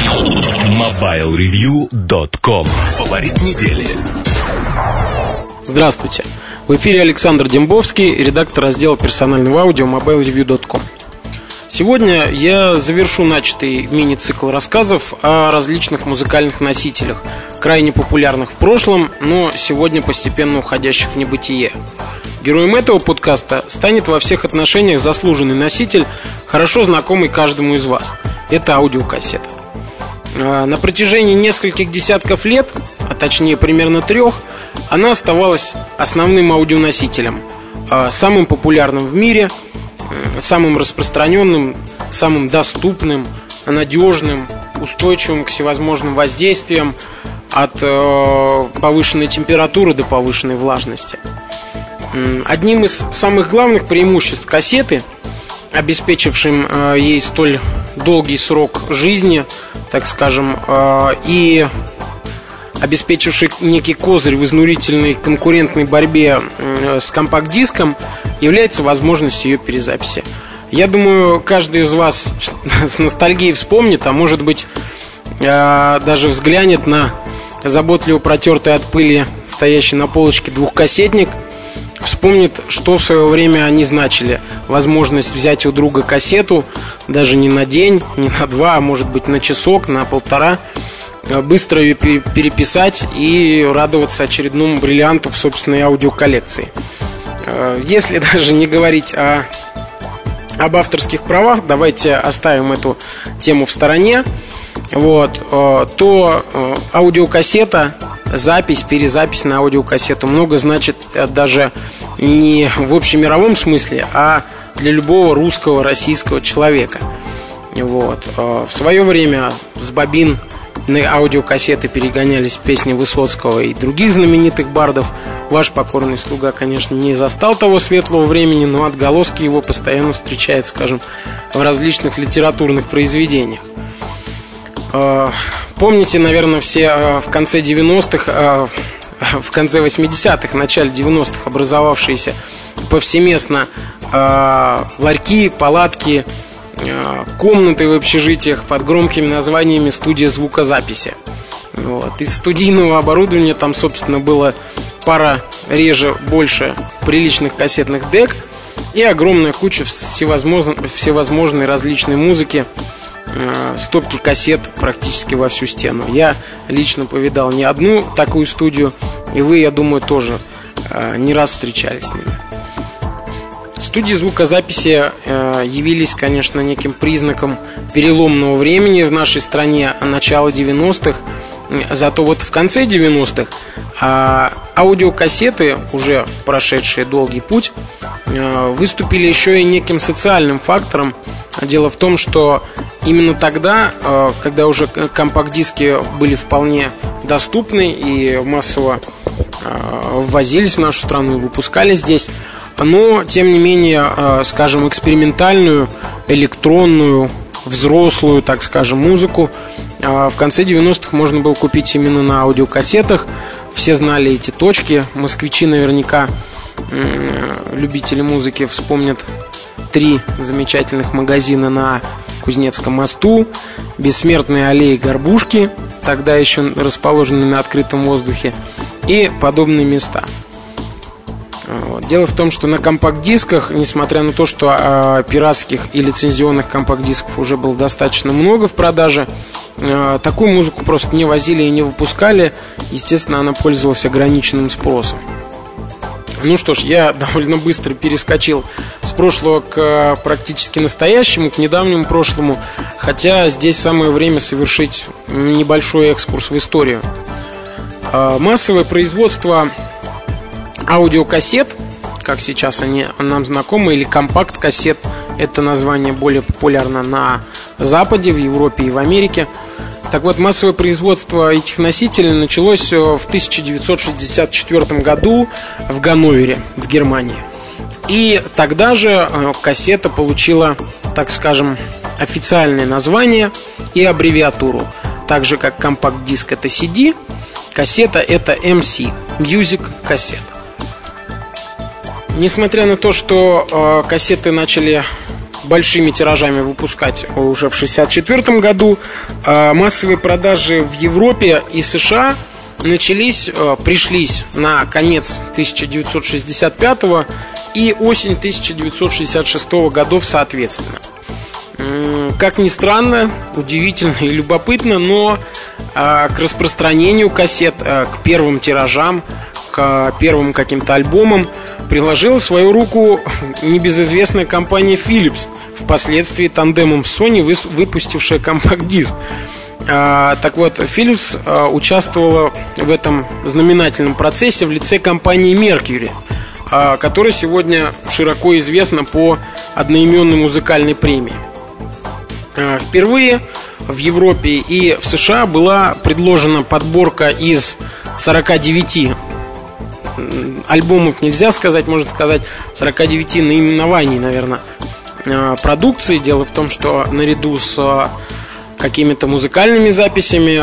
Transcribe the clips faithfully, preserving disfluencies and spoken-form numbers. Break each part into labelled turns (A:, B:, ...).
A: мобайл ревью точка ком. Фаворит недели.
B: Здравствуйте. В эфире Александр Дембовский, редактор раздела персонального аудио мобайл ревью точка ком. Сегодня я завершу начатый мини-цикл рассказов о различных музыкальных носителях, крайне популярных в прошлом, но сегодня постепенно уходящих в небытие. Героем этого подкаста станет во всех отношениях заслуженный носитель, хорошо знакомый каждому из вас. Это аудиокассета. На протяжении нескольких десятков лет, а точнее примерно трех, она оставалась основным аудионосителем, самым популярным в мире, самым распространенным, самым доступным, надежным, устойчивым к всевозможным воздействиям, от повышенной температуры до повышенной влажности. Одним из самых главных преимуществ кассеты, обеспечившим ей столь долгий срок жизни, так скажем, и обеспечивший некий козырь в изнурительной конкурентной борьбе с компакт-диском, является возможность ее перезаписи. Я думаю, каждый из вас с ностальгией вспомнит, а может быть даже взглянет на заботливо протертый от пыли, стоящий на полочке двухкассетник, вспомнит, что в свое время они значили. Возможность взять у друга кассету, даже не на день, не на два, а может быть на часок, на полтора, быстро ее переписать и радоваться очередному бриллианту в собственной аудиоколлекции. Если даже не говорить о, об авторских правах, давайте оставим эту тему в стороне. Вот, то аудиокассета, запись, перезапись на аудиокассету много значит даже не в общемировом смысле, а для любого русского, российского человека. Вот. В свое время с бобин на аудиокассеты перегонялись песни Высоцкого и других знаменитых бардов. Ваш покорный слуга, конечно, не застал того светлого времени, но отголоски его постоянно встречают, скажем, в различных литературных произведениях. Помните, наверное, все в конце девяностых, в конце восьмидесятых, начале девяностых образовавшиеся повсеместно ларьки, палатки, комнаты в общежитиях под громкими названиями «Студия звукозаписи». Вот. Из студийного оборудования там, собственно, было пара, реже, больше приличных кассетных дек и огромная куча всевозможной, всевозможной различной музыки, стопки кассет практически во всю стену. Я лично повидал не одну такую студию, и вы, я думаю, тоже не раз встречались с ними. Студии звукозаписи явились, конечно, неким признаком переломного времени в нашей стране, начала девяностых. Зато вот в конце девяностых аудиокассеты, уже прошедшие долгий путь, выступили еще и неким социальным фактором. Дело в том, что именно тогда, когда уже компакт-диски были вполне доступны и массово ввозились в нашу страну и выпускались здесь, но, тем не менее, скажем, экспериментальную, электронную, взрослую, так скажем, музыку в конце девяностых можно было купить именно на аудиокассетах. Все знали эти точки. Москвичи наверняка, любители музыки, вспомнят три замечательных магазина на Кузнецком мосту, Бессмертные аллеи Горбушки, тогда еще расположенные на открытом воздухе, и подобные места. Вот. Дело в том, что на компакт-дисках, несмотря на то, что э, пиратских и лицензионных компакт-дисков уже было достаточно много в продаже, э, такую музыку просто не возили и не выпускали. Естественно, она пользовалась ограниченным спросом. Ну что ж, я довольно быстро перескочил с прошлого к практически настоящему, к недавнему прошлому. Хотя здесь самое время совершить небольшой экскурс в историю. э, Массовое производство аудиокассет, как сейчас они нам знакомы, или компакт-кассет, это название более популярно на Западе, в Европе и в Америке. Так вот, массовое производство этих носителей началось в тысяча девятьсот шестьдесят четвёртом году в Ганновере, в Германии. И тогда же кассета получила, так скажем, официальное название и аббревиатуру. Так же, как компакт-диск это си ди, кассета это эм си, Music Cassette. Несмотря на то, что э, кассеты начали большими тиражами выпускать уже в шестьдесят четвёртом году. Массовые продажи в Европе и США начались, пришлись на конец тысяча девятьсот шестьдесят пятого и осень тысяча девятьсот шестьдесят шестого годов соответственно. Как ни странно, удивительно и любопытно, но к распространению кассет, к первым тиражам, к первым каким-то альбомам приложила свою руку небезызвестная компания Philips, впоследствии тандемом с Sony выпустившая компакт-диск. Так вот, Philips участвовала в этом знаменательном процессе в лице компании Mercury, которая сегодня широко известна по одноименной музыкальной премии. Впервые в Европе и в США была предложена подборка из сорока девяти альбомов, нельзя сказать, можно сказать сорока девяти наименований, наверное, продукции. Дело в том, что наряду с какими-то музыкальными записями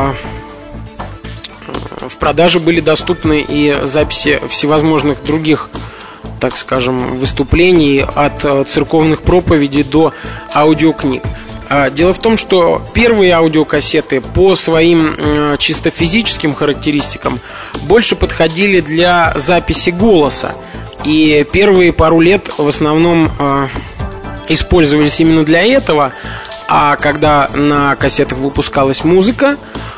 B: в продаже были доступны и записи всевозможных других, так скажем, выступлений, от церковных проповедей до аудиокниг. Дело в том, что первые аудиокассеты по своим чисто физическим характеристикам больше подходили для записи голоса. И первые пару лет в основном использовались именно для этого. А когда на кассетах выпускалась музыка,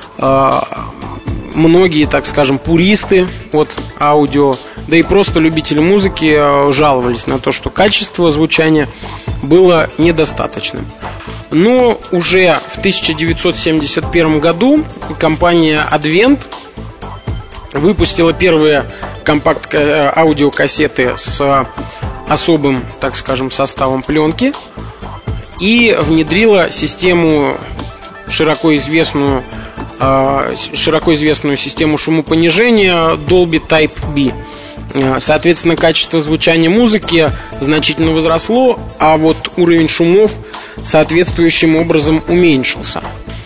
B: многие, так скажем, пуристы от аудио, да и просто любители музыки жаловались на то, что качество звучания было недостаточным. Но уже в тысяча девятьсот семьдесят первом году компания Advent выпустила первые компакт-аудиокассеты с особым, так скажем, составом пленки и внедрила систему, широко известную, широко известную систему шумопонижения Dolby Type B. Соответственно, качество звучания музыки значительно возросло, а вот уровень шумов соответствующим образом уменьшился.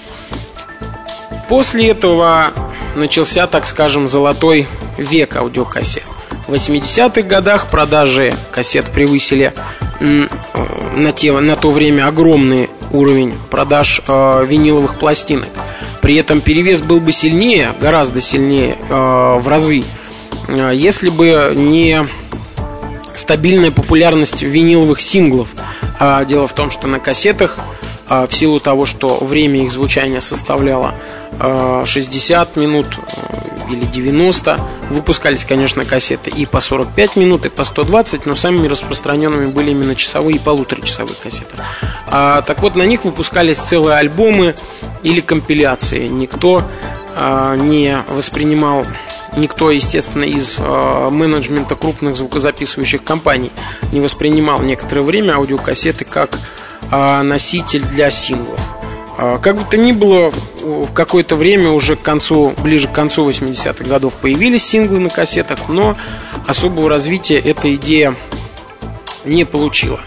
B: После этого начался, так скажем, золотой век аудиокассет. В восьмидесятых годах продажи кассет превысили на, те, на то время огромный уровень продаж э, виниловых пластинок. При этом перевес был бы сильнее, гораздо сильнее, э, в разы, э, если бы не стабильная популярность виниловых синглов. э, Дело в том, что на кассетах, э, в силу того, что время их звучания составляло э, шестьдесят минут э, или девяносто, выпускались, конечно, кассеты и по сорок пять минут, и по сто двадцать, но самыми распространенными были именно часовые и полуторачасовые кассеты. а, Так вот, на них выпускались целые альбомы или компиляции. Никто а, не воспринимал, никто, естественно, из а, менеджмента крупных звукозаписывающих компаний не воспринимал некоторое время аудиокассеты как а, носитель для синглов. Как бы то ни было, в какое-то время, уже к концу, ближе к концу восьмидесятых годов, появились синглы на кассетах, но особого развития эта идея не получила.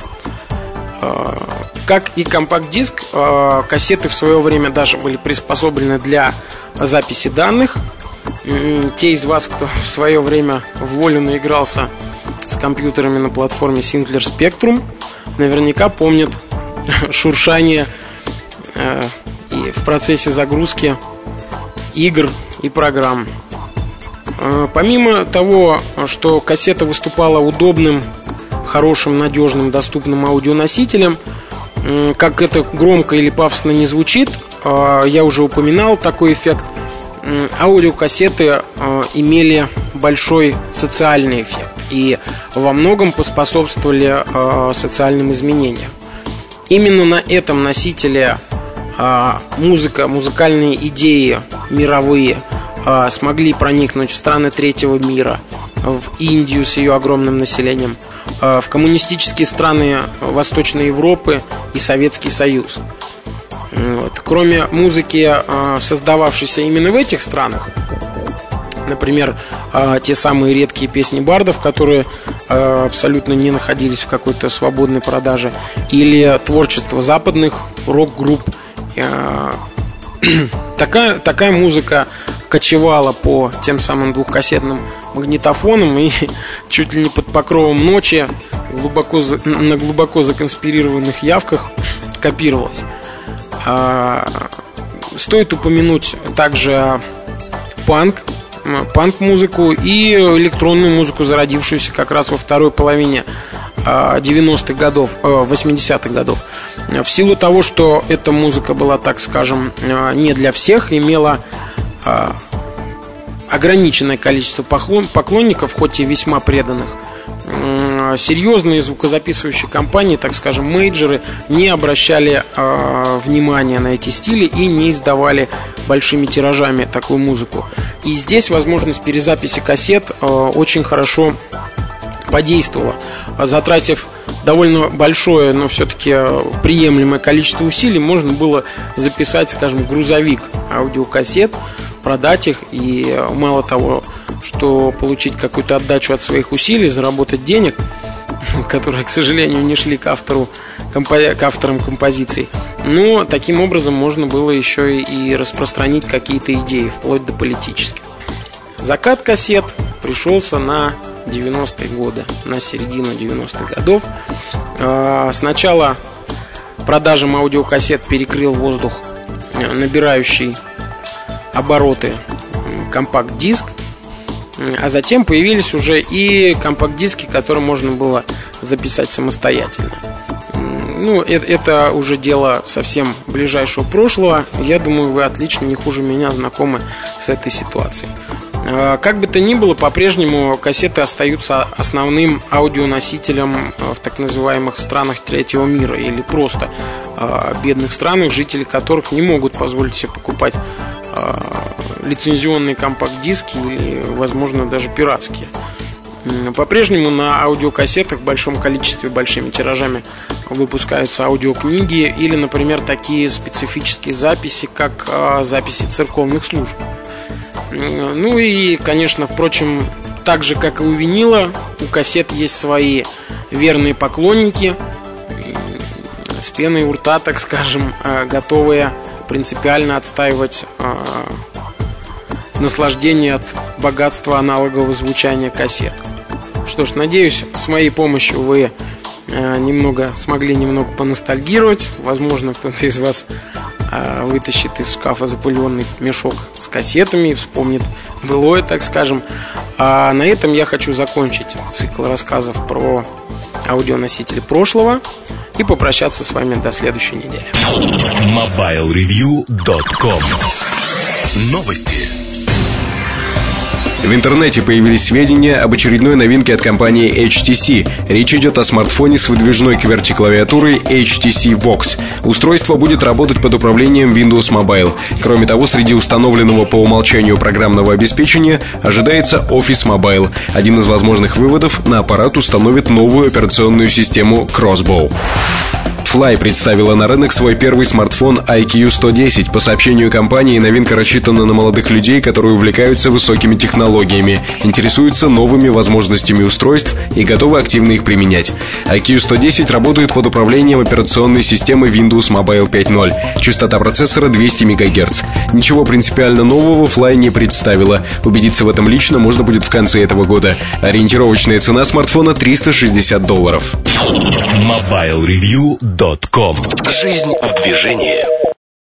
B: Как и компакт-диск, кассеты в свое время даже были приспособлены для записи данных. Те из вас, кто в свое время в волю наигрался с компьютерами на платформе Sinclair Spectrum, наверняка помнят шуршание и в процессе загрузки игр и программ. Помимо того, что кассета выступала удобным, хорошим, надежным, доступным аудионосителем, как это громко или пафосно не звучит, я уже упоминал такой эффект, аудиокассеты имели большой социальный эффект и во многом поспособствовали социальным изменениям. Именно на этом носителе музыка, музыкальные идеи мировые смогли проникнуть в страны третьего мира, в Индию с ее огромным населением, в коммунистические страны Восточной Европы и Советский Союз. Вот. Кроме музыки, создававшейся именно в этих странах, например, те самые редкие песни бардов, которые абсолютно не находились в какой-то свободной продаже, или творчество западных рок-групп, такая, такая музыка кочевала по тем самым двухкассетным магнитофонам и чуть ли не под покровом ночи глубоко, на глубоко законспирированных явках копировалось. Стоит упомянуть также панк, панк-музыку и электронную музыку, зародившуюся как раз во второй половине девяностых годов, восьмидесятых годов. В силу того, что эта музыка была, так скажем, не для всех, имела ограниченное количество поклонников, хоть и весьма преданных, серьезные звукозаписывающие компании, так скажем, мейджоры, не обращали э, внимания на эти стили и не издавали большими тиражами такую музыку. И здесь возможность перезаписи кассет э, очень хорошо подействовала, затратив довольно большое, но все-таки приемлемое количество усилий, можно было записать, скажем, грузовик аудиокассет, продать их и мало того, что получить какую-то отдачу от своих усилий, заработать денег, которые, к сожалению, не шли к автору, к авторам композиций. Но таким образом можно было еще и распространить какие-то идеи, вплоть до политических. Закат кассет пришелся на девяностые годы, на середину девяностых годов. Сначала продажам аудиокассет перекрыл воздух набирающий обороты компакт-диск, а затем появились уже и компакт-диски, которые можно было записать самостоятельно. Ну, это, это уже дело совсем ближайшего прошлого. Я думаю, вы отлично, не хуже меня знакомы с этой ситуацией. Как бы то ни было, по-прежнему кассеты остаются основным аудионосителем в так называемых странах третьего мира или просто бедных странах, жители которых не могут позволить себе покупать лицензионные компакт-диски или, возможно, даже пиратские. По-прежнему на аудиокассетах в большом количестве, большими тиражами выпускаются аудиокниги или, например, такие специфические записи, как записи церковных служб. Ну и, конечно, впрочем, так же, как и у винила, у кассет есть свои верные поклонники, с пеной у рта, так скажем, готовые принципиально отстаивать наслаждение от богатства аналогового звучания кассет. Что ж, надеюсь, с моей помощью вы немного смогли немного поностальгировать. Возможно, кто-то из вас вытащит из шкафа запыленный мешок с кассетами и вспомнит былое, так скажем. А на этом я хочу закончить цикл рассказов про аудионосители прошлого и попрощаться с вами до следующей недели.
A: мобайл ревью точка ком. Новости.
C: В интернете появились сведения об очередной новинке от компании эйч ти си. Речь идет о смартфоне с выдвижной QWERTY-клавиатурой эйч ти си Vox. Устройство будет работать под управлением Windows Mobile. Кроме того, среди установленного по умолчанию программного обеспечения ожидается Office Mobile. Один из возможных выводов: на аппарат установят новую операционную систему Crossbow. Fly представила на рынок свой первый смартфон ай кью сто десять. По сообщению компании, новинка рассчитана на молодых людей, которые увлекаются высокими технологиями, интересуются новыми возможностями устройств и готовы активно их применять. ай кью сто десять работает под управлением операционной системы Windows Mobile пять ноль. Частота процессора двести мегагерц. Ничего принципиально нового Fly не представила. Убедиться в этом лично можно будет в конце этого года. Ориентировочная цена смартфона триста шестьдесят долларов.
A: мобайл ревью точка ком. Жизнь в движении.